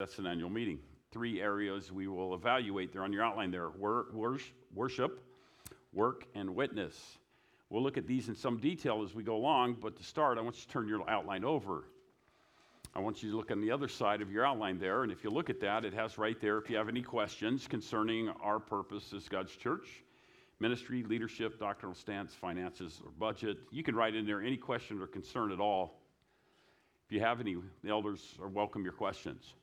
That's an annual meeting. 3 areas we will evaluate. They're on your outline there. Worship, work, and witness. We'll look at these in some detail as we go along, but to start, I want you to turn your outline over. I want you to look on the other side of your outline there, and if you look at that, it has right there, if you have any questions concerning our purpose as God's church, ministry, leadership, doctrinal stance, finances, or budget, you can write in there any question or concern at all. If you have any, the elders are welcome your questions.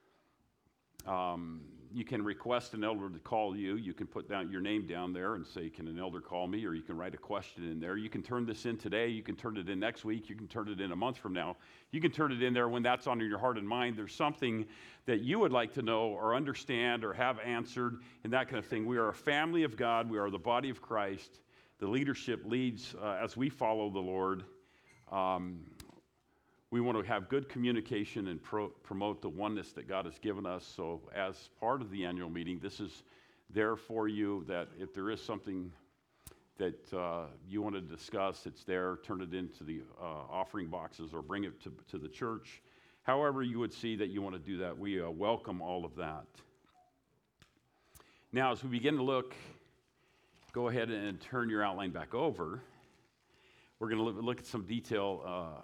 You can request an elder to call you. You can put down your name down there and say, can an elder call me? Or you can write a question in there. You can turn this in today. You can turn it in next week. You can turn it in a month from now. You can turn it in there when that's on your heart and mind. There's something that you would like to know or understand or have answered and that kind of thing. We are a family of God. We are the body of Christ. The leadership leads as we follow the Lord. We want to have good communication and promote the oneness that God has given us. So as part of the annual meeting, this is there for you, that if there is something that you want to discuss, it's there. Turn it into the offering boxes or bring it to the church. However you would see that you want to do that, we welcome all of that. Now, as we begin to look, go ahead and turn your outline back over. We're going to look at some detail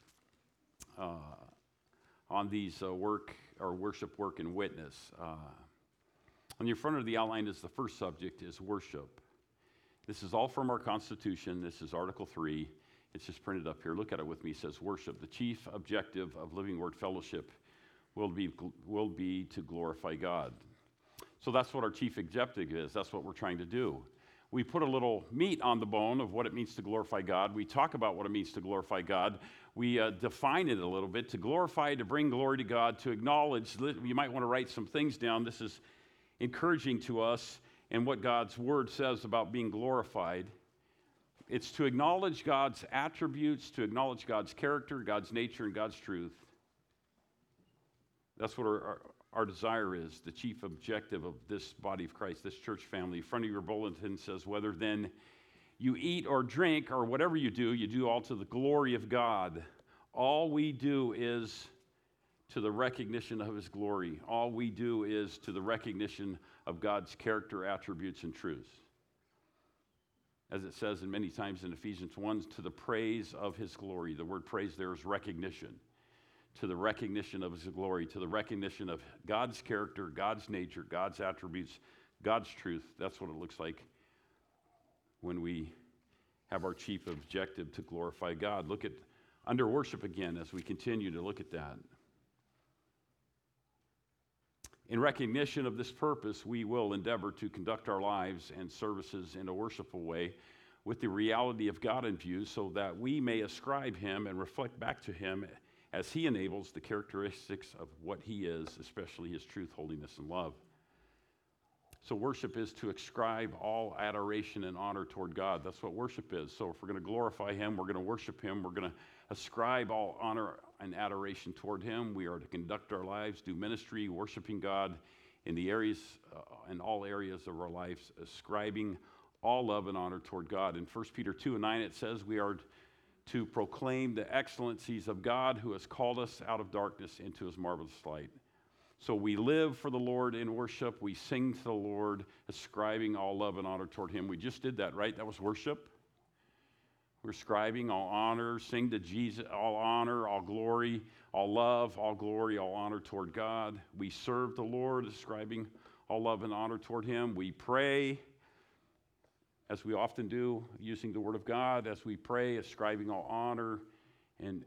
on these worship, work, and witness. On your front of the outline is the first subject is worship. This is all from our Constitution. This is Article 3. It's just printed up here. Look at it with me. It says worship. The chief objective of Living Word Fellowship will be to glorify God. So that's what our chief objective is. That's what we're trying to do. We put a little meat on the bone of what it means to glorify God. We talk about what it means to glorify God. We define it a little bit, to glorify, to bring glory to God, to acknowledge. You might want to write some things down. This is encouraging to us and what God's word says about being glorified. It's to acknowledge God's attributes, to acknowledge God's character, God's nature, and God's truth. That's what our desire is, the chief objective of this body of Christ, this church family. In front of your bulletin says, whether then you eat or drink or whatever you do all to the glory of God. All we do is to the recognition of his glory. All we do is to the recognition of God's character, attributes, and truths. As it says in many times in Ephesians 1, to the praise of his glory. The word praise there is recognition. To the recognition of his glory, to the recognition of God's character, God's nature, God's attributes, God's truth. That's what it looks like when we have our chief objective to glorify God. Look at under worship again as we continue to look at that. In recognition of this purpose, we will endeavor to conduct our lives and services in a worshipful way with the reality of God in view so that we may ascribe him and reflect back to him as he enables the characteristics of what he is, especially his truth, holiness, and love. So worship is to ascribe all adoration and honor toward God. That's what worship is. So if we're going to glorify him, we're going to worship him, we're going to ascribe all honor and adoration toward him. We are to conduct our lives, do ministry, worshiping God in the areas, in all areas of our lives, ascribing all love and honor toward God. In 1 Peter 2:9, it says we are to proclaim the excellencies of God who has called us out of darkness into his marvelous light. So we live for the Lord in worship. We sing to the Lord, ascribing all love and honor toward him. We just did that, right? That was worship. We're ascribing all honor, sing to Jesus, all honor, all glory, all love, all glory, all honor toward God. We serve the Lord, ascribing all love and honor toward him. We pray, as we often do, using the word of God, as we pray, ascribing all honor and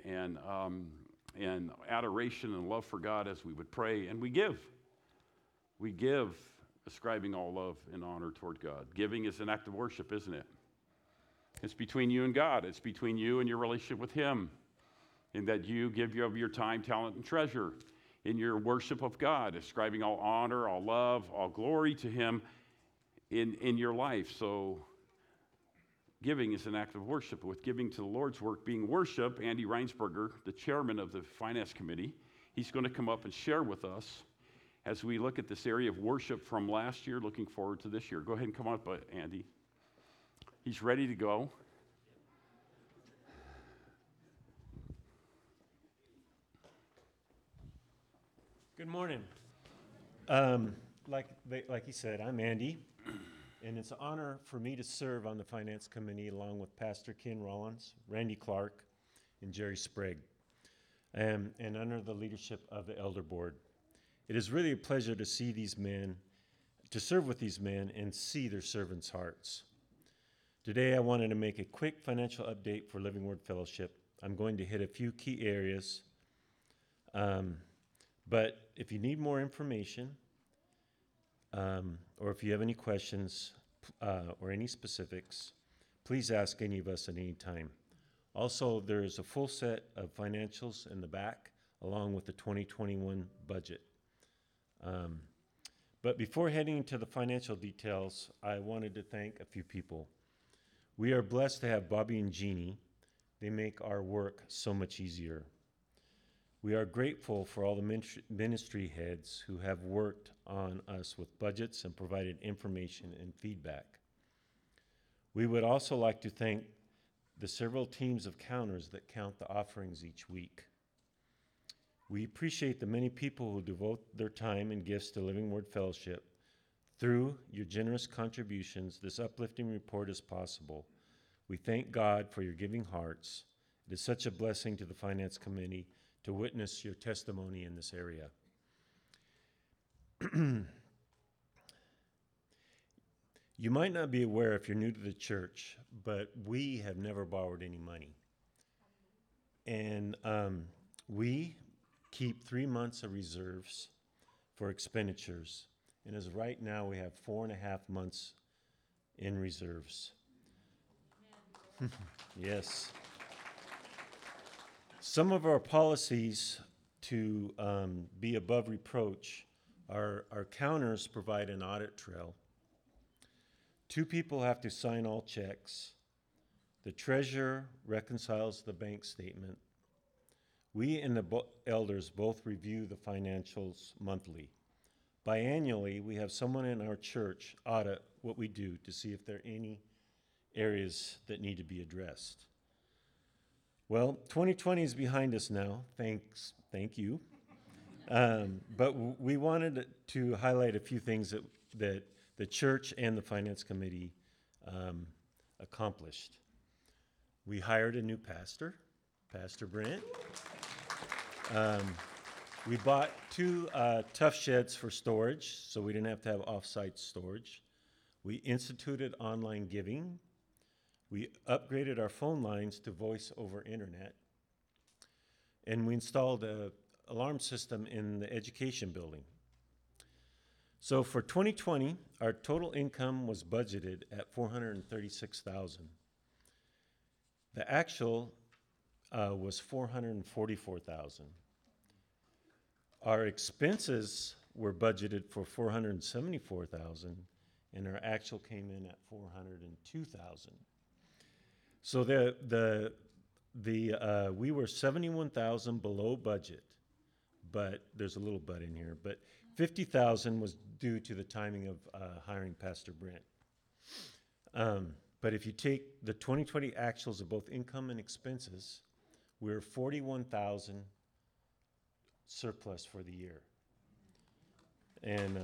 adoration and love for God as we would pray. And we give. We give, ascribing all love and honor toward God. Giving is an act of worship, isn't it? It's between you and God. It's between you and your relationship with him. In that you give of your time, talent, and treasure in your worship of God, ascribing all honor, all love, all glory to him in your life. So giving is an act of worship. With giving to the Lord's work being worship, Andy Reinsberger, the chairman of the Finance Committee, he's going to come up and share with us as we look at this area of worship from last year, looking forward to this year. Go ahead and come up, Andy. He's ready to go. Good morning. Like he said, I'm Andy, and it's an honor for me to serve on the Finance Committee along with Pastor Ken Rollins, Randy Clark, and Jerry Sprague, and under the leadership of the Elder Board. It is really a pleasure to see these men, to serve with these men, and see their servants' hearts. Today, I wanted to make a quick financial update for Living Word Fellowship. I'm going to hit a few key areas. But if you need more information, or if you have any questions or any specifics, please ask any of us at any time. Also, there is a full set of financials in the back, along with the 2021 budget. But before heading into the financial details, I wanted to thank a few people. We are blessed to have Bobby and Jeannie. They make our work so much easier. We are grateful for all the ministry heads who have worked on us with budgets and provided information and feedback. We would also like to thank the several teams of counters that count the offerings each week. We appreciate the many people who devote their time and gifts to Living Word Fellowship. Through your generous contributions, this uplifting report is possible. We thank God for your giving hearts. It is such a blessing to the Finance Committee to witness your testimony in this area. You might not be aware if you're new to the church, but we have never borrowed any money. And we keep 3 months of reserves for expenditures. And as of right now, we have 4.5 months in reserves. Yes. Some of our policies to be above reproach are our counters provide an audit trail. 2 people have to sign all checks. The treasurer reconciles the bank statement. We and the elders both review the financials monthly. Biannually, we have someone in our church audit what we do to see if there are any areas that need to be addressed. Well, 2020 is behind us now. Thank you. But we wanted to highlight a few things that the church and the Finance Committee accomplished. We hired a new pastor, Pastor Brent. We bought 2 tough sheds for storage, so we didn't have to have off-site storage. We instituted online giving. We upgraded our phone lines to voice over internet. And we installed an alarm system in the education building. So for 2020, our total income was budgeted at $436,000. The actual was $444,000. Our expenses were budgeted for $474,000, and our actual came in at $402,000. So we were $71,000 below budget, but there's a little but in here. But $50,000 was due to the timing of hiring Pastor Brent. But if you take the 2020 actuals of both income and expenses, we're $41,000 surplus for the year. And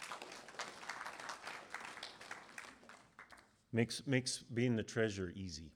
makes being the treasurer easy.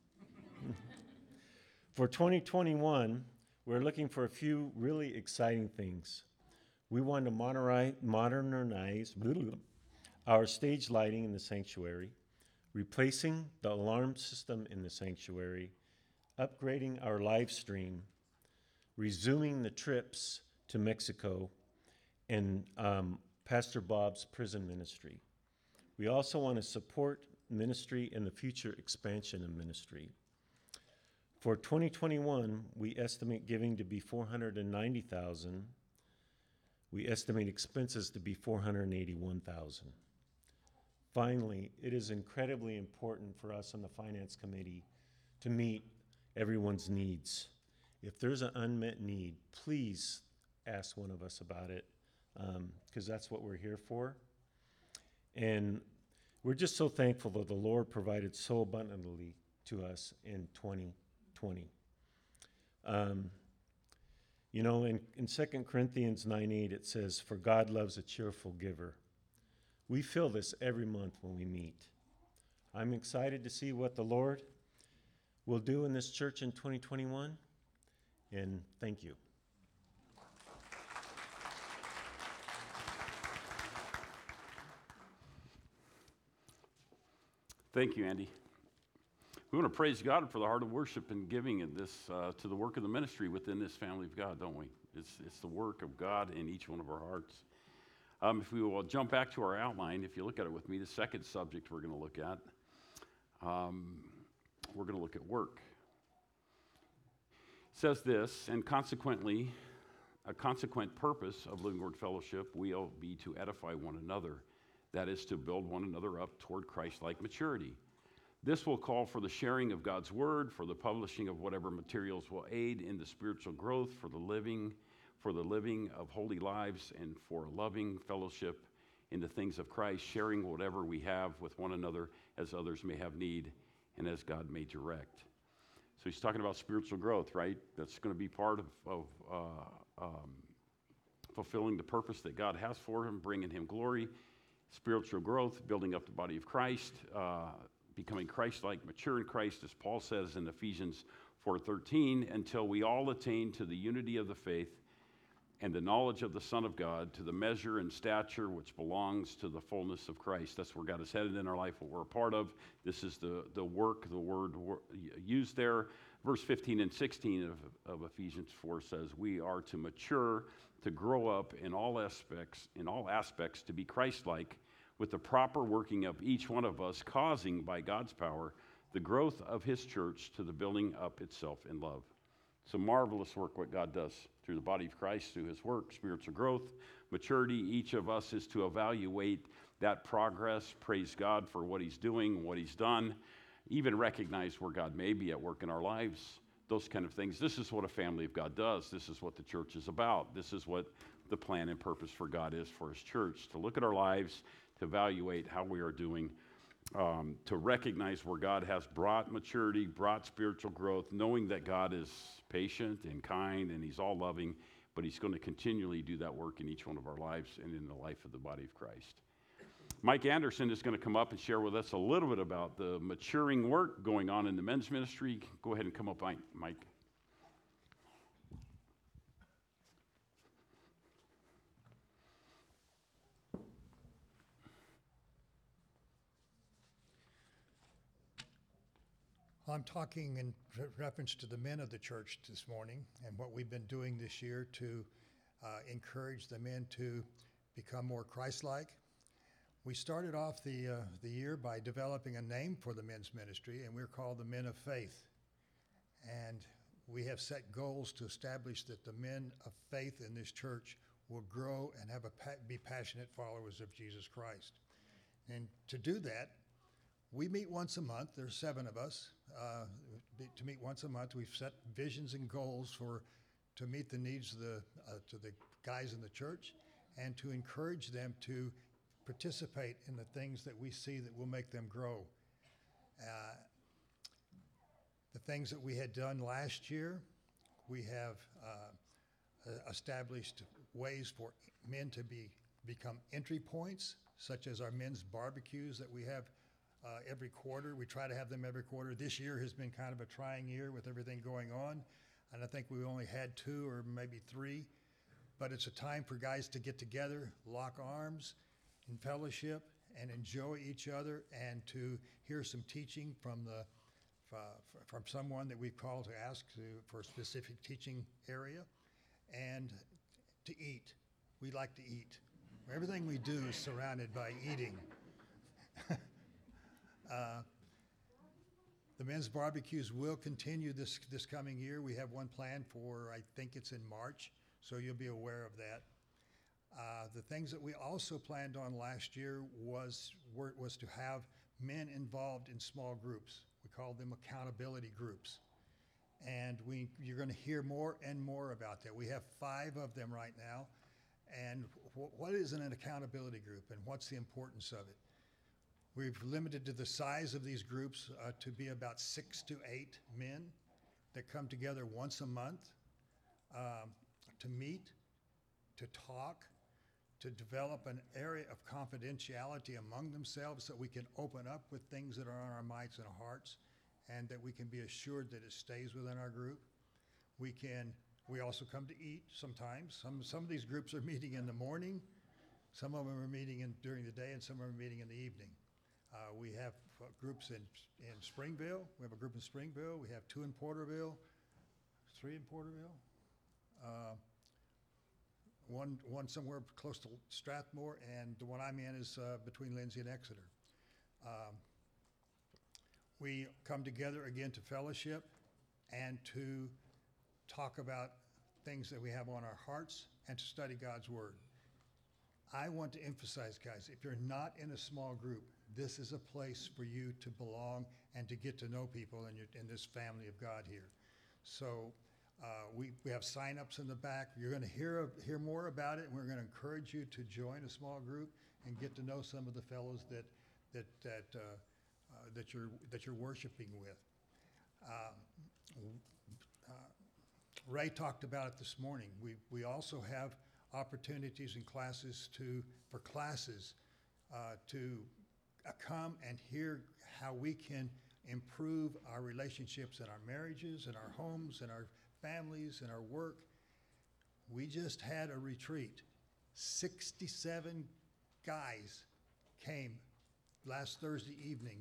For 2021, we're looking for a few really exciting things. We want to modernize our stage lighting in the sanctuary, replacing the alarm system in the sanctuary, upgrading our live stream, resuming the trips to Mexico, and Pastor Bob's prison ministry. We also want to support ministry and the future expansion of ministry. For 2021, we estimate giving to be $490,000. We estimate expenses to be $481,000. Finally, it is incredibly important for us on the Finance Committee to meet everyone's needs. If there's an unmet need, please ask one of us about it, because that's what we're here for. And we're just so thankful that the Lord provided so abundantly to us in 2020. You know, in 2 Corinthians 9:8, it says, "For God loves a cheerful giver." We feel this every month when we meet. I'm excited to see what the Lord will do in this church in 2021, and thank you. Thank you, Andy. We want to praise God for the heart of worship and giving in this to the work of the ministry within this family of God, don't we? It's the work of God in each one of our hearts. If we will jump back to our outline, if you look at it with me, the second subject we're going to look at, we're going to look at work. It says this, and consequently, a consequent purpose of Living Word Fellowship will be to edify one another. That is, to build one another up toward Christ-like maturity. This will call for the sharing of God's Word, for the publishing of whatever materials will aid in the spiritual growth, for the living of holy lives, and for loving fellowship in the things of Christ, sharing whatever we have with one another as others may have need and as God may direct. So he's talking about spiritual growth, right? That's going to be part of fulfilling the purpose that God has for him, bringing him glory, spiritual growth, building up the body of Christ, becoming Christ-like, mature in Christ, as Paul says in Ephesians 4:13, until we all attain to the unity of the faith and the knowledge of the Son of God, to the measure and stature which belongs to the fullness of Christ. That's where God is headed in our life, what we're a part of. This is the word used there. Verse 15 and 16 of Ephesians 4 says, we are to mature, to grow up in all aspects to be Christ-like, with the proper working of each one of us, causing by God's power the growth of his church to the building up itself in love. It's a marvelous work what God does through the body of Christ, through his work, spiritual growth, maturity. Each of us is to evaluate that progress, praise God for what he's doing, what he's done, even recognize where God may be at work in our lives, those kind of things. This is what a family of God does. This is what the church is about. This is what the plan and purpose for God is for his church, to look at our lives, to evaluate how we are doing, to recognize where God has brought maturity, brought spiritual growth, knowing that God is patient and kind and he's all loving, but he's going to continually do that work in each one of our lives and in the life of the body of Christ. Mike Anderson is going to come up and share with us a little bit about the maturing work going on in the men's ministry. Go ahead and come up, Mike. I'm talking in reference to the men of the church this morning and what we've been doing this year to encourage the men to become more Christ-like. We started off the year by developing a name for the men's ministry, and we're called the Men of Faith. And we have set goals to establish that the men of faith in this church will grow and be passionate followers of Jesus Christ. And to do that, we meet once a month. There's 7 of us to meet once a month. We've set visions and goals to meet the needs of the guys in the church and to encourage them to participate in the things that we see that will make them grow. The things that we had done last year, we have established ways for men to become entry points, such as our men's barbecues that we have every quarter. We try to have them every quarter. This year has been kind of a trying year with everything going on, and I think we only had 2 or maybe 3, but it's a time for guys to get together, lock arms in fellowship, and enjoy each other, and to hear some teaching from someone that we've called to ask for a specific teaching area, and to eat. We like to eat. Everything we do is surrounded by eating. The men's barbecues will continue this coming year. We have one planned for, I think it's in March, so you'll be aware of that. The things that we also planned on last year was to have men involved in small groups. We called them accountability groups. And you're going to hear more and more about that. We have 5 of them right now. And what is an accountability group, and what's the importance of it? We've limited to the size of these groups to be about 6 to 8 men that come together once a month. to meet, to talk, to develop an area of confidentiality among themselves so we can open up with things that are on our minds and hearts, and that we can be assured that it stays within our group. We also come to eat sometimes. Some of these groups are meeting in the morning, some of them are meeting during the day, and some are meeting in the evening. We have groups in Springville. We have a group in Springville. We have 2 in Porterville, 3 in Porterville. One somewhere close to Strathmore, and the one I'm in is between Lindsay and Exeter. We come together again to fellowship and to talk about things that we have on our hearts and to study God's Word. I want to emphasize, guys, if you're not in a small group, this is a place for you to belong and to get to know people in this family of God here. So we have sign-ups in the back. You're going to hear more about it, and we're going to encourage you to join a small group and get to know some of the fellows that you're worshiping with. Ray talked about it this morning. We also have opportunities in classes to come and hear how we can improve our relationships in our marriages, in our homes, in our families, in our work. We just had a retreat. 67 guys came last Thursday evening.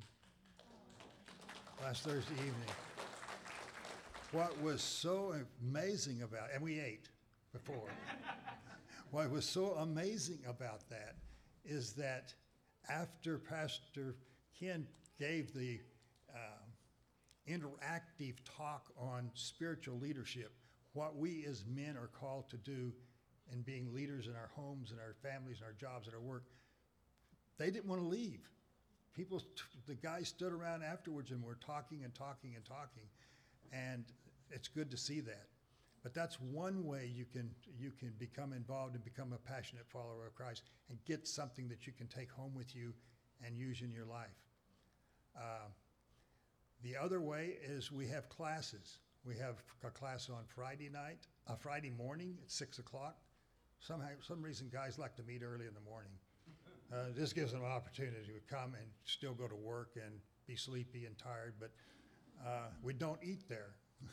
What was so amazing about, and we ate before. What was so amazing about that is that after Pastor Ken gave the interactive talk on spiritual leadership, what we as men are called to do in being leaders in our homes and our families and our jobs and our work, they didn't want to leave. The guys stood around afterwards and were talking and talking and talking, and it's good to see that. But that's one way you can become involved and become a passionate follower of Christ and get something that you can take home with you and use in your life. The other way is we have classes. We have a class on Friday morning at 6 o'clock. Some reason guys like to meet early in the morning. This gives them an opportunity to come and still go to work and be sleepy and tired, but we don't eat there.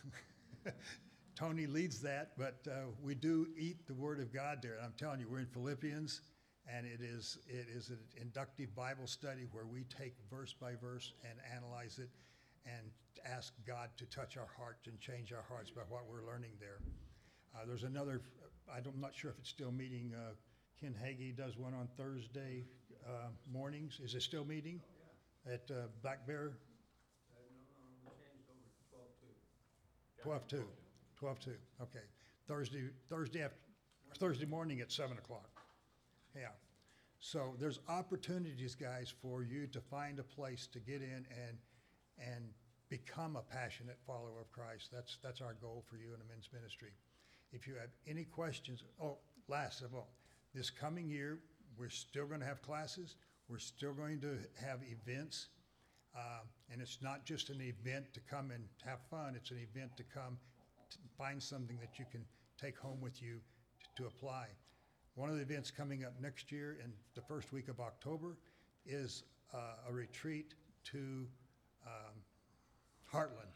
Tony leads that, but we do eat the Word of God there. And I'm telling you, we're in Philippians, and it is an inductive Bible study where we take verse by verse and analyze it and ask God to touch our hearts and change our hearts by what we're learning there. There's another, I'm not sure if it's still meeting, Ken Hagee does one on Thursday mornings. Is it still meeting? Oh, yeah. At Black Bear? No, we changed over to 12-2. 12-2, okay. Thursday morning at 7 o'clock. Yeah. So there's opportunities, guys, for you to find a place to get in and become a passionate follower of Christ. That's our goal for you in the men's ministry. If you have any questions, last of all, this coming year, we're still going to have classes. We're still going to have events. And it's not just an event to come and have fun. It's an event to come to find something that you can take home with you to apply. One of the events coming up next year in the first week of October is a retreat to Heartland.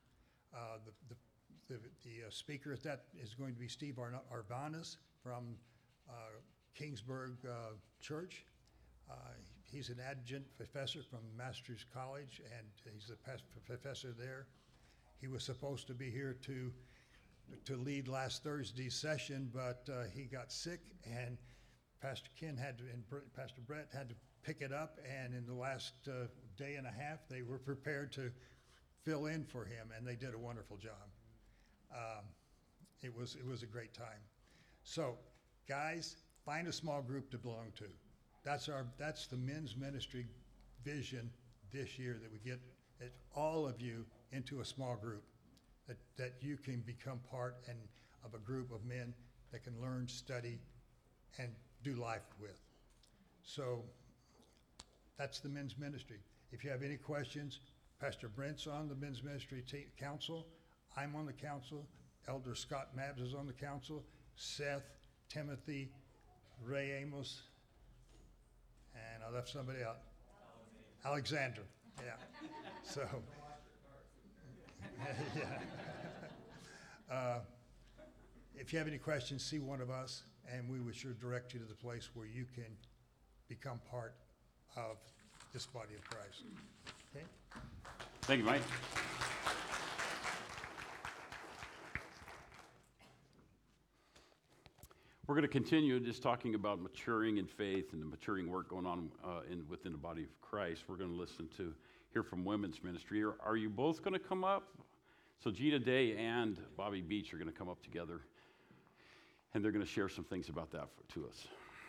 The speaker at that is going to be Steve Arvanis from Kingsburg Church. He's an adjunct professor from Masters College, and he's a professor there. He was supposed to be here to lead last Thursday's session, but he got sick, and Pastor Ken and Pastor Brett had to pick it up, and in the last day and a half, they were prepared to fill in for him, and they did a wonderful job. It was a great time. So, guys, find a small group to belong to. That's the men's ministry vision this year, that we get all of you into a small group, that you can become part of a group of men that can learn, study, and do life with. So that's the men's ministry. If you have any questions, Pastor Brent's on the men's ministry council. I'm on the council. Elder Scott Mabbs is on the council. Seth, Timothy, Ray Amos, and I left somebody out. Alexander, yeah. So, yeah. If you have any questions, see one of us, and we would sure direct you to the place where you can become part of this body of Christ. Okay? Thank you, Mike. We're going to continue just talking about maturing in faith and the maturing work going on within the body of Christ. We're going to hear from women's ministry. Are you both going to come up? So Gina Day and Bobby Beach are going to come up together, and they're going to share some things about that to us.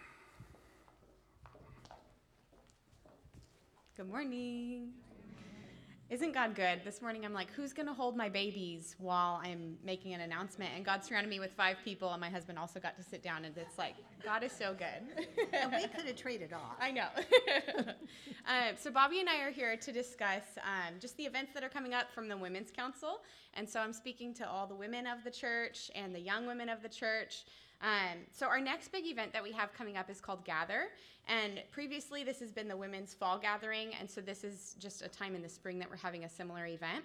Good morning. Isn't God good? This morning I'm like, who's going to hold my babies while I'm making an announcement? And God surrounded me with 5 people, and my husband also got to sit down, and it's like, God is so good. And we could have traded off. I know. So Bobby and I are here to discuss just the events that are coming up from the Women's Council. And so I'm speaking to all the women of the church and the young women of the church. So our next big event that we have coming up is called Gather. And previously this has been the Women's Fall Gathering. And so this is just a time in the spring that we're having a similar event.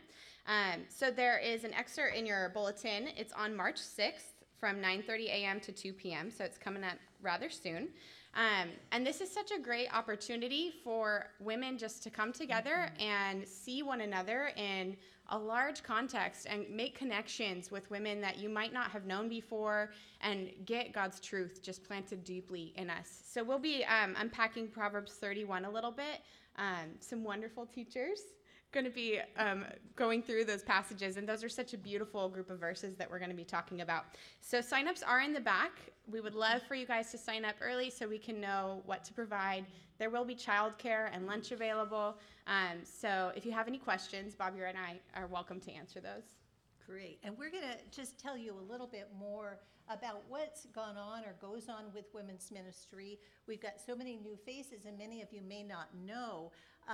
So there is an excerpt in your bulletin. It's on March 6th from 9:30 a.m. to 2 p.m. So it's coming up rather soon. And this is such a great opportunity for women just to come together and see one another in a large context and make connections with women that you might not have known before and get God's truth just planted deeply in us. So we'll be unpacking Proverbs 31 a little bit. Some wonderful teachers going to be going through those passages, and those are such a beautiful group of verses that we're going to be talking about. So signups are in the back. We would love for you guys to sign up early so we can know what to provide. There will be childcare and lunch available. So if you have any questions, Bobby and I are welcome to answer those. Great. And we're going to just tell you a little bit more about what's gone on or goes on with women's ministry. We've got so many new faces, and many of you may not know.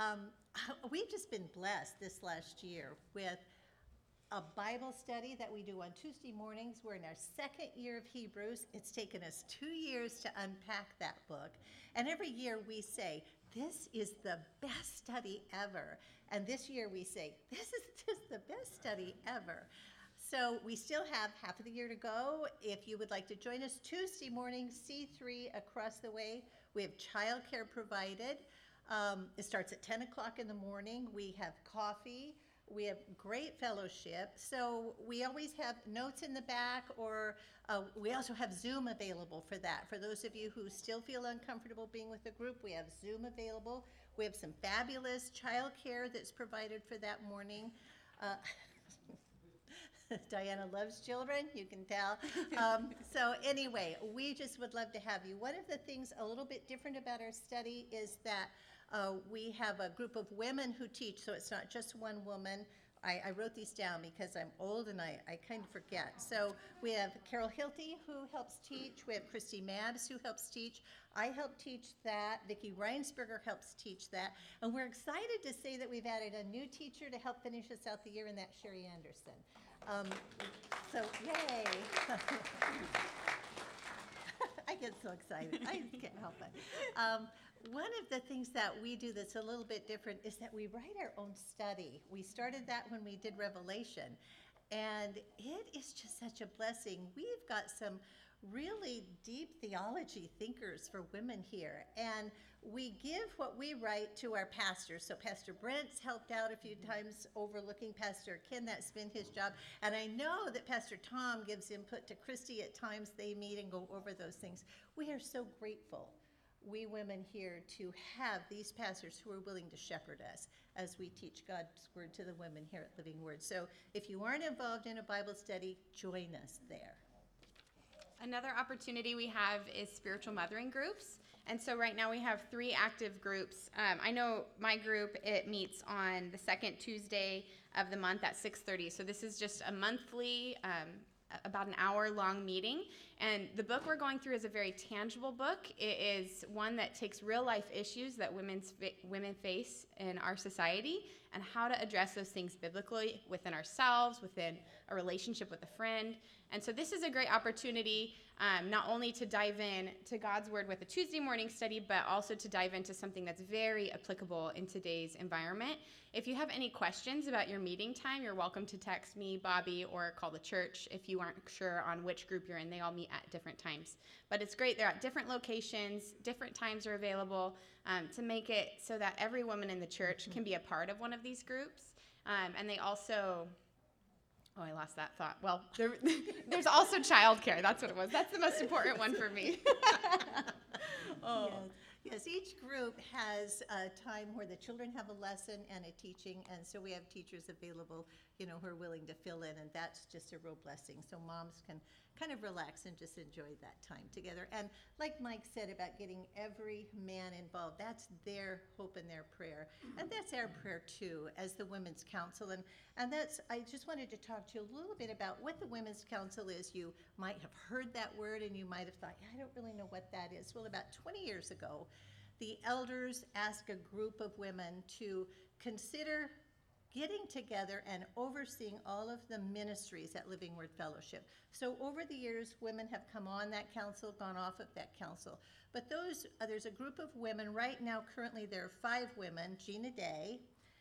We've just been blessed this last year with a Bible study that we do on Tuesday mornings. We're in our 2nd year of Hebrews. It's taken us 2 years to unpack that book. And every year we say, this is the best study ever. And this year we say, this is just the best study ever. So we still have half of the year to go. If you would like to join us Tuesday morning, C3 across the way, we have childcare provided. It starts at 10 o'clock in the morning. We have coffee. We have great fellowship. So we always have notes in the back, or we also have Zoom available for that. For those of you who still feel uncomfortable being with a group, we have Zoom available. We have some fabulous childcare that's provided for that morning. Diana loves children, you can tell. So anyway, we just would love to have you. One of the things a little bit different about our study is that we have a group of women who teach, so it's not just one woman. I wrote these down because I'm old and I kind of forget. So we have Carol Hilty, who helps teach. We have Christy Mabs, who helps teach. I help teach that. Vicki Reinsberger helps teach that. And we're excited to say that we've added a new teacher to help finish us out the year, and that's Sherry Anderson. So yay. I get so excited. I can't help it. One of the things that we do that's a little bit different is that we write our own study. We started that when we did Revelation, and it is just such a blessing. We've got some really deep theology thinkers for women here, and we give what we write to our pastors. So Pastor Brent's helped out a few times overlooking Pastor Ken. That's been his job. And I know that Pastor Tom gives input to Christy at times. They meet and go over those things. We are so grateful, we women here, to have these pastors who are willing to shepherd us as we teach God's word to the women here at Living Word. So if you aren't involved in a Bible study, join us there. Another opportunity we have is spiritual mothering groups. And so right now we have 3 active groups. I know my group, it meets on the 2nd Tuesday of the month at 6:30. So this is just a monthly, about an hour-long meeting. And the book we're going through is a very tangible book. It is one that takes real-life issues that women face in our society and how to address those things biblically within ourselves, within a relationship with a friend. And so this is a great opportunity. not only to dive in to God's Word with a Tuesday morning study, but also to dive into something that's very applicable in today's environment. If you have any questions about your meeting time, you're welcome to text me, Bobby, or call the church if you aren't sure on which group you're in. They all meet at different times. But it's great. They're at different locations. Different times are available to make it so that every woman in the church can be a part of one of these groups. And they also... Oh, I lost that thought. Well, there's also childcare. That's what it was. That's the most important one for me. Oh. Yes, each group has a time where the children have a lesson and a teaching, and so we have teachers available, who are willing to fill in, and that's just a real blessing. So moms can kind of relax and just enjoy that time together. And like Mike said about getting every man involved, that's their hope and their prayer. And that's our prayer too, as the Women's Council. And that's, I just wanted to talk to you a little bit about what the Women's Council is. You might have heard that word and you might have thought, I don't really know what that is. Well, about 20 years ago, the elders asked a group of women to consider getting together and overseeing all of the ministries at Living Word Fellowship. So over the years, women have come on that council, gone off of that council. But there's a group of women right now, currently there are 5 women, Gina Day,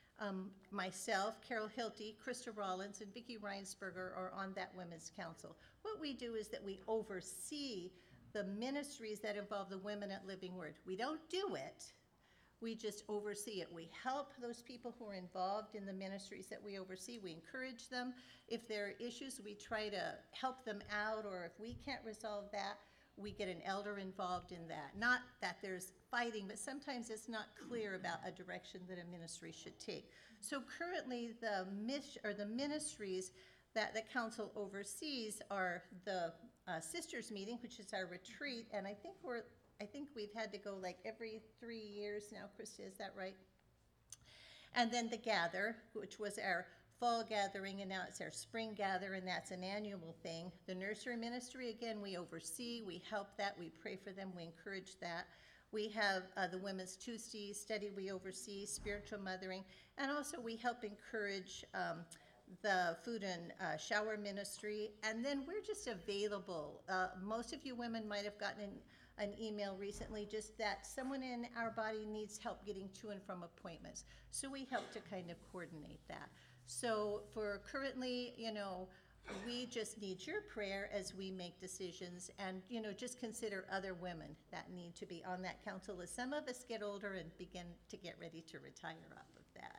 myself, Carol Hilty, Krista Rollins, and Vicki Reinsberger are on that women's council. What we do is that we oversee the ministries that involve the women at Living Word. We don't do it. We just oversee it. We help those people who are involved in the ministries that we oversee. We encourage them. If there are issues, we try to help them out, or if we can't resolve that, we get an elder involved in that. Not that there's fighting, but sometimes it's not clear about a direction that a ministry should take. So currently, the ministries that the council oversees are the sisters meeting, which is our retreat, and I think we've had to go like every 3 years now, Krista, is that right? And then the Gather, which was our fall gathering, and now it's our spring gather, and that's an annual thing. The nursery ministry, again, we oversee, we help that, we pray for them, we encourage that. We have the Women's Tuesday study we oversee, spiritual mothering, and also we help encourage the food and shower ministry, and then we're just available. Most of you women might have gotten an email recently just that someone in our body needs help getting to and from appointments. So we help to kind of coordinate that. So for currently, we just need your prayer as we make decisions, and just consider other women that need to be on that council as some of us get older and begin to get ready to retire off of that.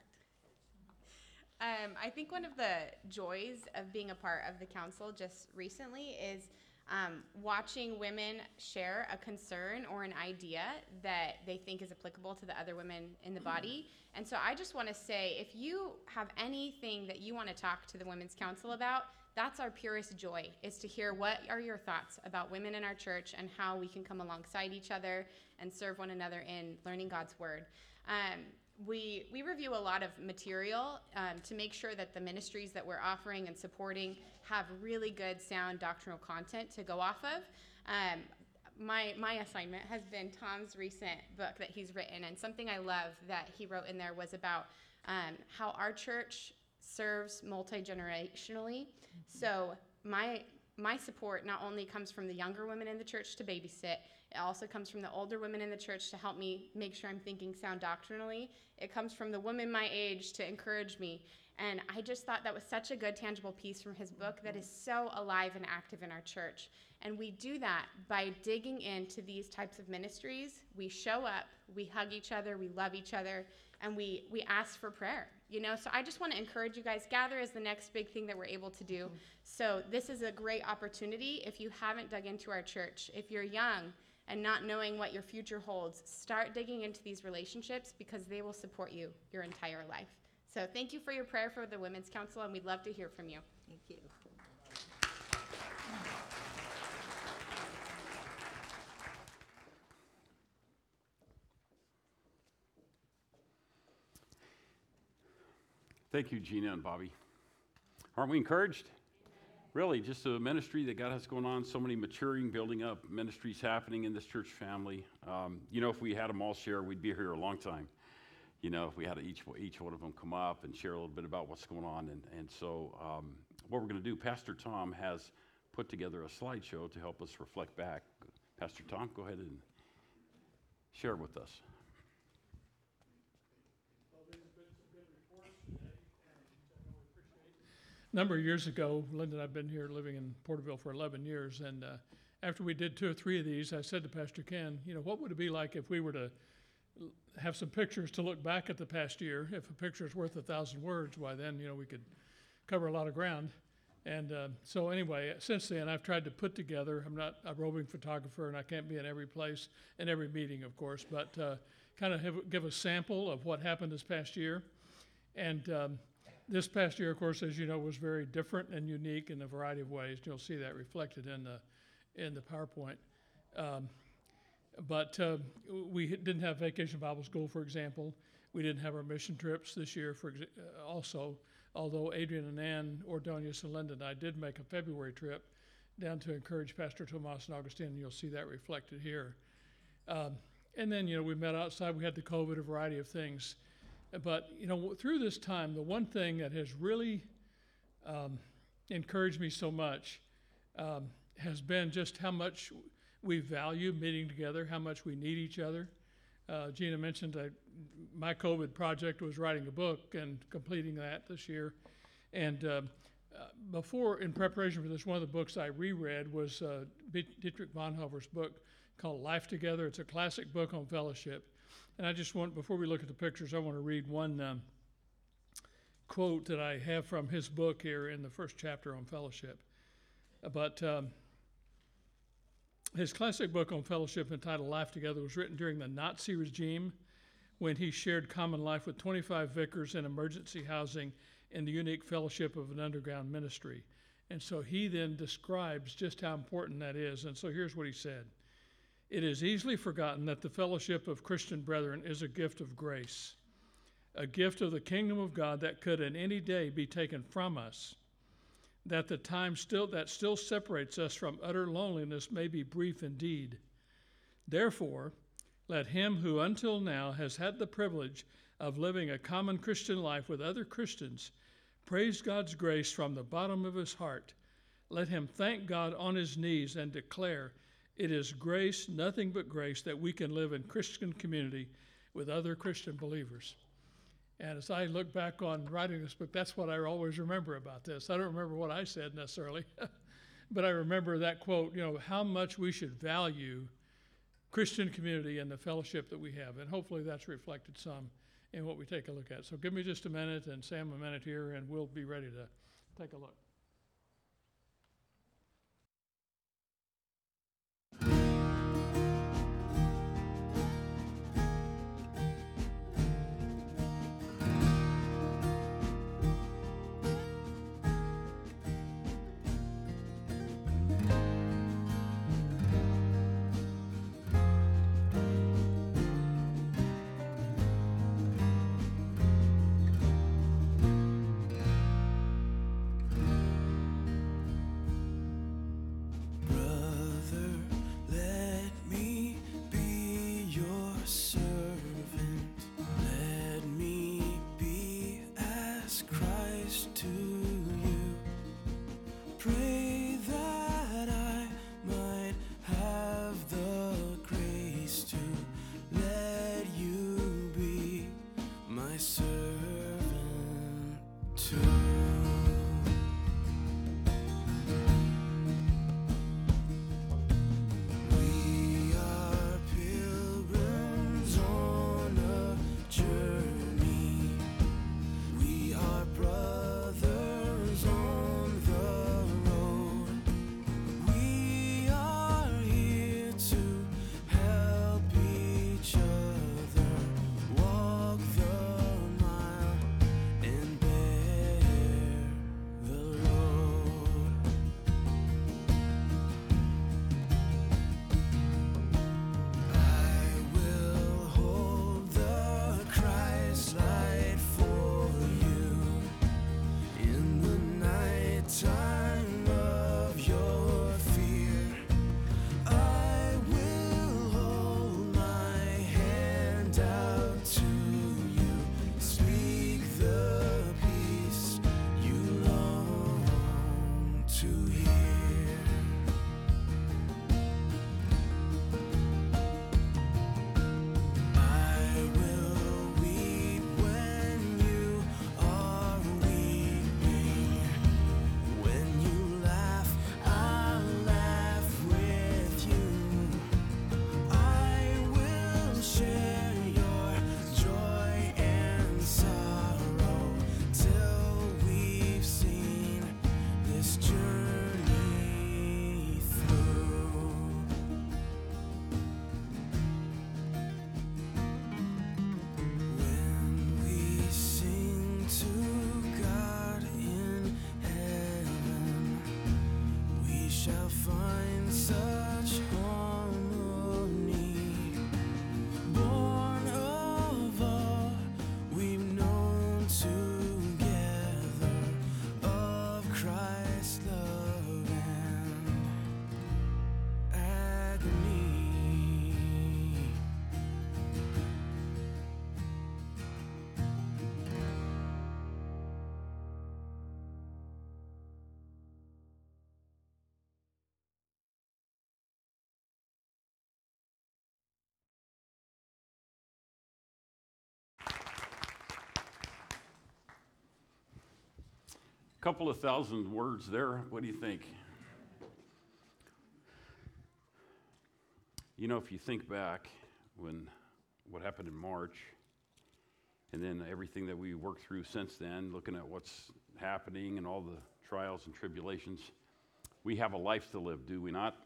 I think one of the joys of being a part of the council just recently is watching women share a concern or an idea that they think is applicable to the other women in the body. And so I just want to say, if you have anything that you want to talk to the Women's Council about, that's our purest joy, is to hear what are your thoughts about women in our church and how we can come alongside each other and serve one another in learning God's Word. We review a lot of material to make sure that the ministries that we're offering and supporting have really good, sound doctrinal content to go off of. My assignment has been Tom's recent book that he's written, and something I love that he wrote in there was about how our church serves multi-generationally. So my support not only comes from the younger women in the church to babysit, it also comes from the older women in the church to help me make sure I'm thinking sound doctrinally. It comes from the women my age to encourage me. And I just thought that was such a good, tangible piece from his book that is so alive and active in our church. And we do that by digging into these types of ministries. We show up, we hug each other, we love each other, and we ask for prayer. So I just want to encourage you guys. Gather is the next big thing that we're able to do. So this is a great opportunity. If you haven't dug into our church, if you're young and not knowing what your future holds, start digging into these relationships, because they will support you your entire life. So thank you for your prayer for the Women's Council, and we'd love to hear from you. Thank you. Thank you, Gina and Bobby. Aren't we encouraged? Really, just a ministry that God has going on, so many maturing, building up ministries happening in this church family. If we had them all share, we'd be here a long time. If we had each one of them come up and share a little bit about what's going on. And so what we're going to do, Pastor Tom has put together a slideshow to help us reflect back. Pastor Tom, go ahead and share with us. A number of years ago, Linda and I've been here living in Porterville for 11 years, and after we did 2 or 3 of these, I said to Pastor Ken, what would it be like if we were to have some pictures to look back at the past year? If a picture is worth 1,000 words, why then, we could cover a lot of ground. And so anyway, since then, I've tried to put together, I'm not a roving photographer, and I can't be in every place, in every meeting, of course, but kind of give a sample of what happened this past year. And this past year, of course, as you know, was very different and unique in a variety of ways. You'll see that reflected in the PowerPoint. But we didn't have Vacation Bible School, for example. We didn't have our mission trips this year, also, although Adrian and Ann, Ordonius and Linda and I did make a February trip down to encourage Pastor Tomas and Augustine, and you'll see that reflected here. And then, we met outside. We had the COVID, a variety of things. But, through this time, the one thing that has really encouraged me so much has been just how much we value meeting together, how much we need each other. Gina mentioned my COVID project was writing a book and completing that this year. And before, in preparation for this, one of the books I reread was Dietrich Bonhoeffer's book called Life Together. It's a classic book on fellowship. And I just want, before we look at the pictures, I want to read one quote that I have from his book here in the first chapter on fellowship. But his classic book on fellowship entitled Life Together was written during the Nazi regime when he shared common life with 25 vicars in emergency housing in the unique fellowship of an underground ministry. And so he then describes just how important that is. And so here's what he said. It is easily forgotten that the fellowship of Christian brethren is a gift of grace, a gift of the kingdom of God that could in any day be taken from us, that the time that still separates us from utter loneliness may be brief indeed. Therefore, let him who until now has had the privilege of living a common Christian life with other Christians praise God's grace from the bottom of his heart. Let him thank God on his knees and declare, it is grace, nothing but grace, that we can live in Christian community with other Christian believers. And as I look back on writing this book, that's what I always remember about this. I don't remember what I said necessarily, but I remember that quote, how much we should value Christian community and the fellowship that we have. And hopefully that's reflected some in what we take a look at. So give me just a minute and Sam a minute here, and we'll be ready to take a look. Couple of thousand words there. What do you think? You know, if you think back when what happened in March, and then everything that we worked through since then, looking at what's happening and all the trials and tribulations, we have a life to live, do we not?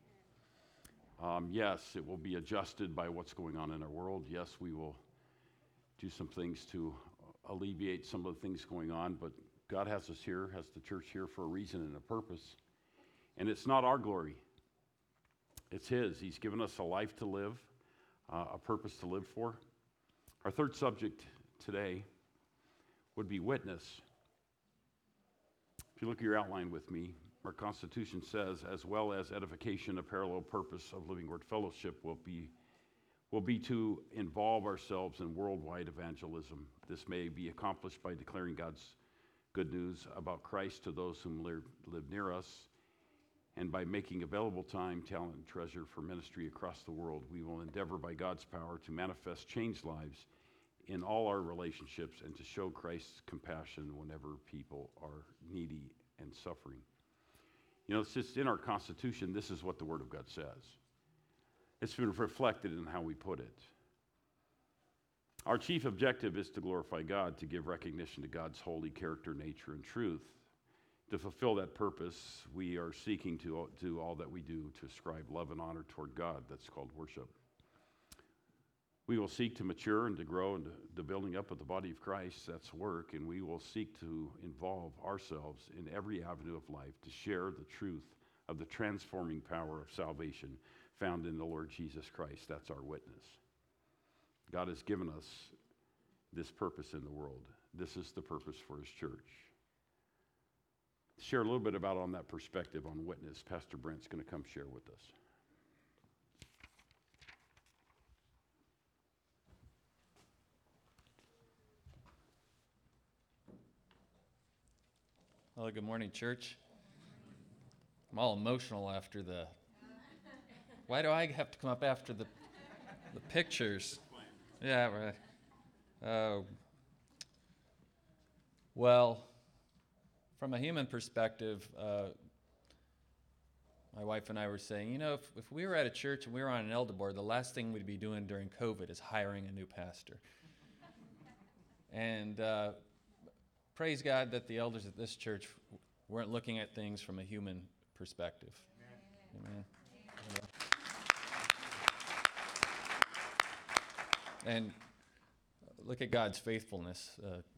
Yes, it will be adjusted by what's going on in our world. Yes, we will do some things to alleviate some of the things going on, but God has us here, has the church here for a reason and a purpose. And it's not our glory. It's His. He's given us a life to live, a purpose to live for. Our third subject today would be witness. If you look at your outline with me, our Constitution says, as well as edification, a parallel purpose of Living Word Fellowship will be to involve ourselves in worldwide evangelism. This may be accomplished by declaring God's good news about Christ to those whom live near us, and by making available time, talent, and treasure for ministry across the world. We will endeavor by God's power to manifest changed lives in all our relationships and to show Christ's compassion whenever people are needy and suffering. You know, it's just in our Constitution, this is what the Word of God says. It's been reflected in how we put it. Our chief objective is to glorify God, to give recognition to God's holy character, nature, and truth. To fulfill that purpose, we are seeking to do all that we do to ascribe love and honor toward God. That's called worship. We will seek to mature and to grow into the building up of the body of Christ. That's work. And we will seek to involve ourselves in every avenue of life to share the truth of the transforming power of salvation found in the Lord Jesus Christ. That's our witness. God has given us this purpose in the world. This is the purpose for His church. Share a little bit about on that perspective on witness. Pastor Brent's going to come share with us. Well, good morning, church. I'm all emotional after the... Why do I have to come up after the pictures? Yeah, right. Well, from a human perspective, my wife and I were saying, you know, if we were at a church and we were on an elder board, the last thing we'd be doing during COVID is hiring a new pastor. And praise God that the elders at this church weren't looking at things from a human perspective. Amen. And look at God's faithfulness.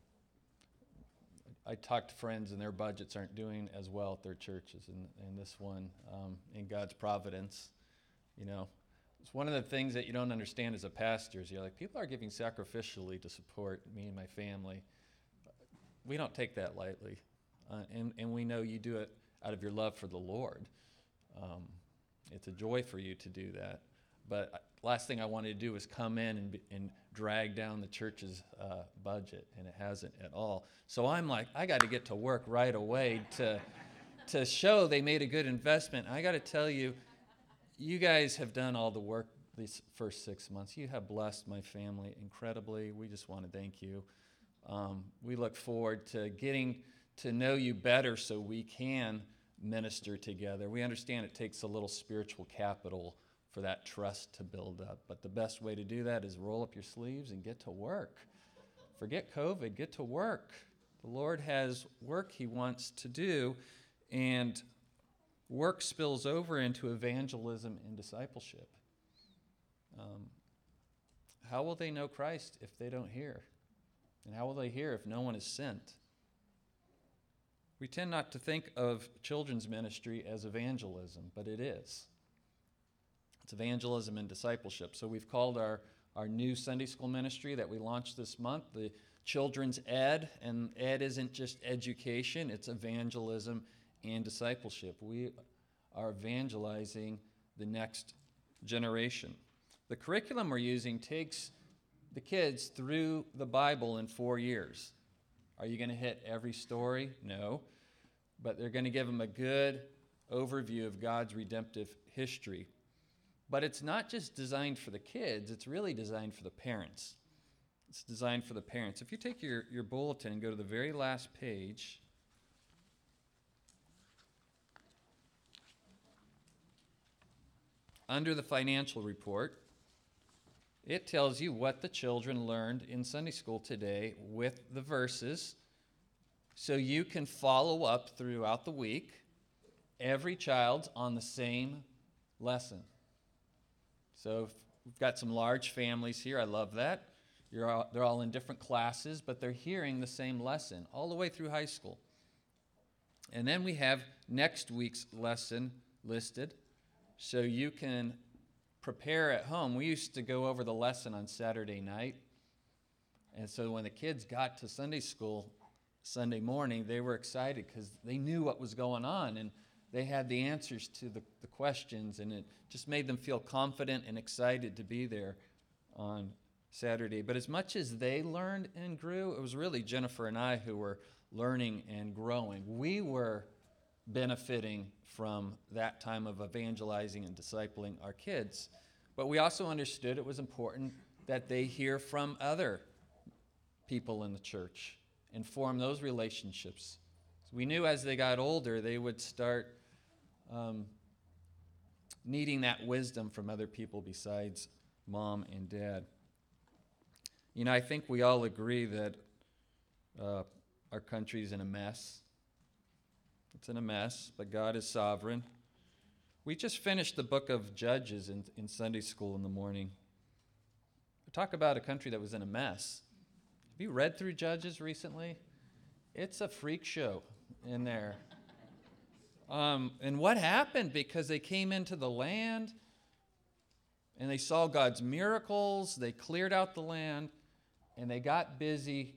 I talk to friends and their budgets aren't doing as well at their churches, and this one, in God's providence, you know, it's one of the things that you don't understand as a pastor is you're like, people are giving sacrificially to support me and my family. We don't take that lightly, and we know you do it out of your love for the Lord. It's a joy for you to do that. But last thing I wanted to do was come in and drag down the church's budget, and it hasn't at all. So I'm like, I got to get to work right away to show they made a good investment. I got to tell you, you guys have done all the work these first 6 months. You have blessed my family incredibly. We just want to thank you. We look forward to getting to know you better so we can minister together. We understand it takes a little spiritual capital for that trust to build up. But the best way to do that is roll up your sleeves and get to work. Forget COVID, get to work. The Lord has work He wants to do, and work spills over into evangelism and discipleship. How will they know Christ if they don't hear? And how will they hear if no one is sent? We tend not to think of children's ministry as evangelism, but it is. It's evangelism and discipleship. So we've called our new Sunday school ministry that we launched this month the Children's Ed. And Ed isn't just education, it's evangelism and discipleship. We are evangelizing the next generation. The curriculum we're using takes the kids through the Bible in 4 years. Are you going to hit every story? No. But they're going to give them a good overview of God's redemptive history. But it's not just designed for the kids, it's really designed for the parents. It's designed for the parents. If you take your bulletin and go to the very last page, under the financial report, it tells you what the children learned in Sunday school today with the verses, so you can follow up throughout the week. Every child's on the same lesson. So if we've got some large families here. I love that. They're all in different classes, but they're hearing the same lesson all the way through high school. And then we have next week's lesson listed, so you can prepare at home. We used to go over the lesson on Saturday night, and so when the kids got to Sunday school Sunday morning, they were excited because they knew what was going on, and they had the answers to the questions, and it just made them feel confident and excited to be there on Saturday. But as much as they learned and grew, it was really Jennifer and I who were learning and growing. We were benefiting from that time of evangelizing and discipling our kids. But we also understood it was important that they hear from other people in the church and form those relationships. So we knew as they got older, they would start needing that wisdom from other people besides mom and dad. You know, I think we all agree that our country's in a mess. It's in a mess, but God is sovereign. We just finished the book of Judges in Sunday school in the morning. We talk about a country that was in a mess. Have you read through Judges recently? It's a freak show in there. And what happened? Because they came into the land and they saw God's miracles, they cleared out the land, and they got busy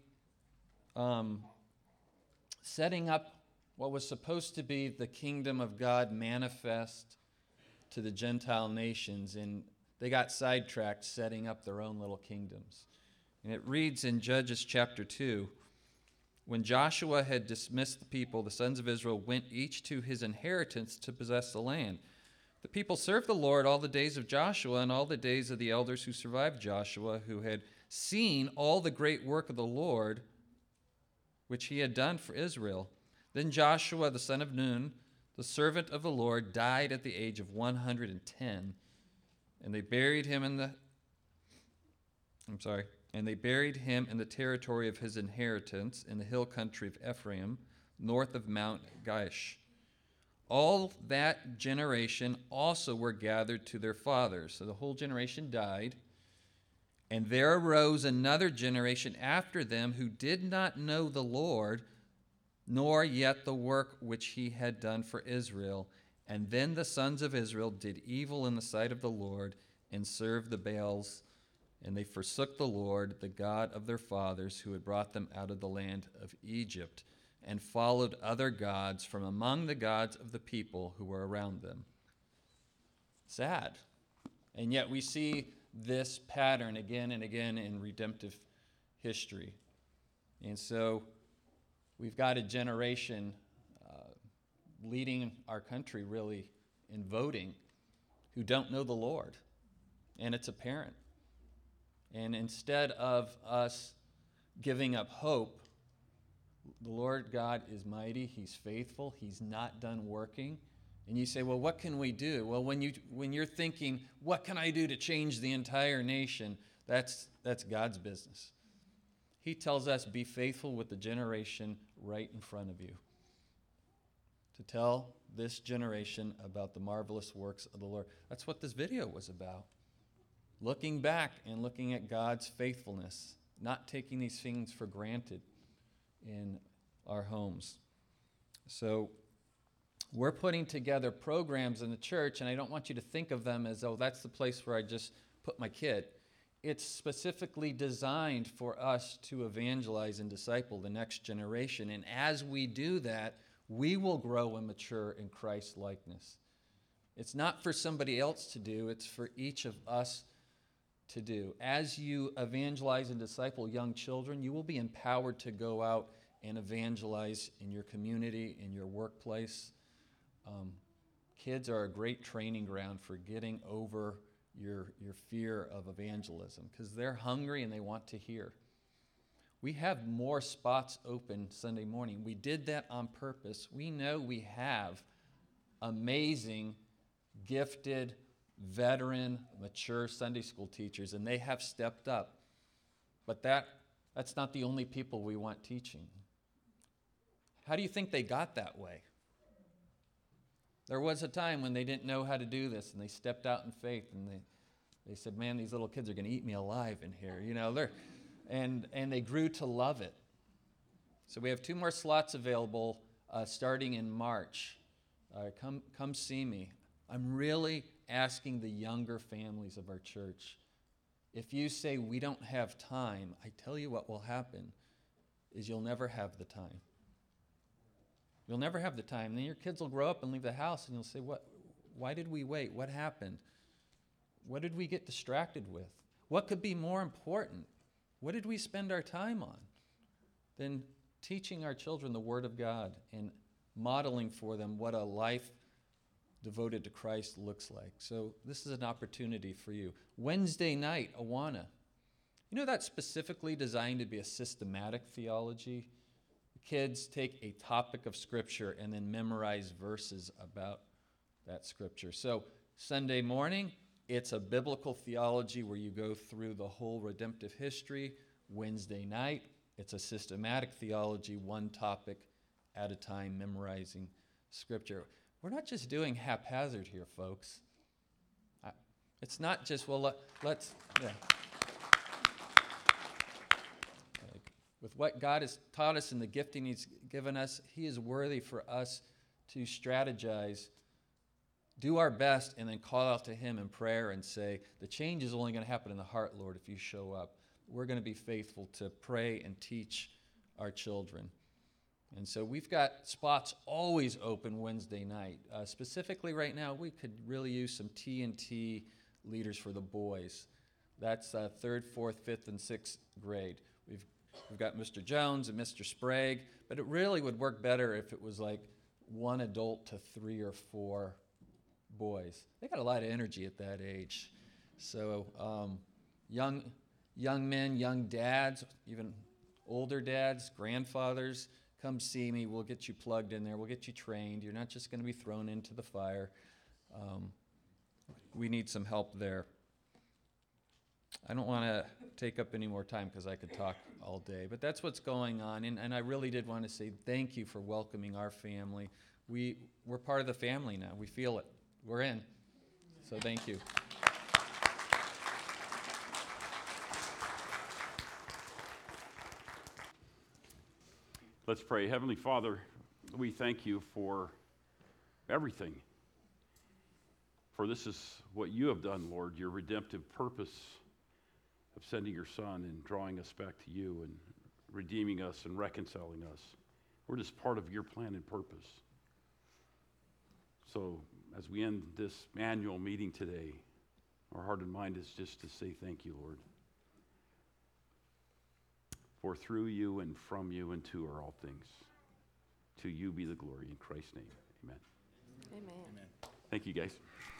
setting up what was supposed to be the kingdom of God manifest to the Gentile nations, and they got sidetracked setting up their own little kingdoms. And it reads in Judges chapter 2, when Joshua had dismissed the people, the sons of Israel went each to his inheritance to possess the land. The people served the Lord all the days of Joshua and all the days of the elders who survived Joshua, who had seen all the great work of the Lord, which he had done for Israel. Then Joshua, the son of Nun, the servant of the Lord, died at the age of 110, and they buried him in the territory of his inheritance in the hill country of Ephraim, north of Mount Gaish. All that generation also were gathered to their fathers. So the whole generation died. And there arose another generation after them who did not know the Lord, nor yet the work which he had done for Israel. And then the sons of Israel did evil in the sight of the Lord and served the Baals. And they forsook the Lord, the God of their fathers, who had brought them out of the land of Egypt, and followed other gods from among the gods of the people who were around them. Sad. And yet we see this pattern again and again in redemptive history. And so we've got a generation leading our country really in voting who don't know the Lord. And it's apparent. And instead of us giving up hope, the Lord God is mighty, he's faithful, he's not done working. And you say, well, what can we do? Well, when you're thinking, what can I do to change the entire nation? That's God's business. He tells us, be faithful with the generation right in front of you, to tell this generation about the marvelous works of the Lord. That's what this video was about. Looking back and looking at God's faithfulness, not taking these things for granted in our homes. So we're putting together programs in the church, and I don't want you to think of them as, oh, that's the place where I just put my kid. It's specifically designed for us to evangelize and disciple the next generation. And as we do that, we will grow and mature in Christ's likeness. It's not for somebody else to do, it's for each of us to do. As you evangelize and disciple young children, you will be empowered to go out and evangelize in your community, in your workplace. Kids are a great training ground for getting over your fear of evangelism, because they're hungry and they want to hear. We have more spots open Sunday morning. We did that on purpose. We know we have amazing, gifted, veteran, mature Sunday school teachers, and they have stepped up. But that's not the only people we want teaching. How do you think they got that way? There was a time when they didn't know how to do this, and they stepped out in faith, and they said, man, these little kids are going to eat me alive in here. You know, and they grew to love it. So we have 2 more slots available starting in March. Come see me. I'm really asking the younger families of our church, if you say we don't have time, I tell you what will happen is you'll never have the time. You'll never have the time. And then your kids will grow up and leave the house, and you'll say, why did we wait? What happened? What did we get distracted with? What could be more important? What did we spend our time on than teaching our children the Word of God and modeling for them what a life devoted to Christ looks like? So this is an opportunity for you. Wednesday night, Awana. You know, that's specifically designed to be a systematic theology. Kids take a topic of Scripture and then memorize verses about that Scripture. So Sunday morning, it's a biblical theology where you go through the whole redemptive history. Wednesday night, it's a systematic theology, one topic at a time, memorizing Scripture. We're not just doing haphazard here, folks. It's not just, well, let's, yeah. With what God has taught us and the gifting He's given us, He is worthy for us to strategize, do our best, and then call out to Him in prayer and say, the change is only going to happen in the heart, Lord, if you show up. We're going to be faithful to pray and teach our children. And so we've got spots always open Wednesday night. Specifically right now, we could really use some T&T leaders for the boys. That's 3rd, 4th, 5th, and 6th grade. We've got Mr. Jones and Mr. Sprague, but it really would work better if it was like 1 adult to 3 or 4 boys. They got a lot of energy at that age. So young men, young dads, even older dads, grandfathers, come see me. We'll get you plugged in there. We'll get you trained. You're not just going to be thrown into the fire. We need some help there. I don't want to take up any more time because I could talk all day, but that's what's going on. And I really did want to say thank you for welcoming our family. We're part of the family now. We feel it. We're in. So thank you. Let's pray. Heavenly Father, we thank you for everything. For this is what you have done, Lord, your redemptive purpose of sending your Son and drawing us back to you and redeeming us and reconciling us. We're just part of your plan and purpose. So as we end this annual meeting today, our heart and mind is just to say thank you, Lord. For through you and from you and to are all things. To you be the glory in Christ's name. Amen. Amen. Thank you, guys.